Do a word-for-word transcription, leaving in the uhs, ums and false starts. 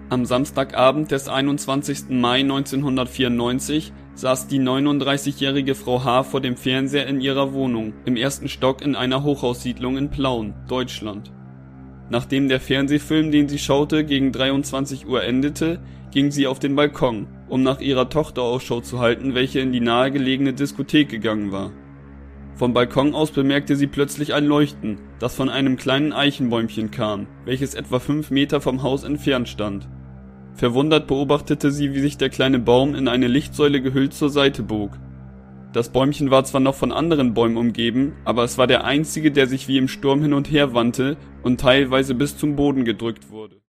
Am Samstagabend des einundzwanzigsten Mai neunzehnhundertvierundneunzig saß die neununddreißigjährige Frau H. vor dem Fernseher in ihrer Wohnung im ersten Stock in einer Hochhaussiedlung in Plauen, Deutschland. Nachdem der Fernsehfilm, den sie schaute, gegen dreiundzwanzig Uhr endete, ging sie auf den Balkon, um nach ihrer Tochter Ausschau zu halten, welche in die nahegelegene Diskothek gegangen war. Vom Balkon aus bemerkte sie plötzlich ein Leuchten, das von einem kleinen Eichenbäumchen kam, welches etwa fünf Meter vom Haus entfernt stand. Verwundert beobachtete sie, wie sich der kleine Baum in eine Lichtsäule gehüllt zur Seite bog. Das Bäumchen war zwar noch von anderen Bäumen umgeben, aber es war der einzige, der sich wie im Sturm hin und her wandte und teilweise bis zum Boden gedrückt wurde.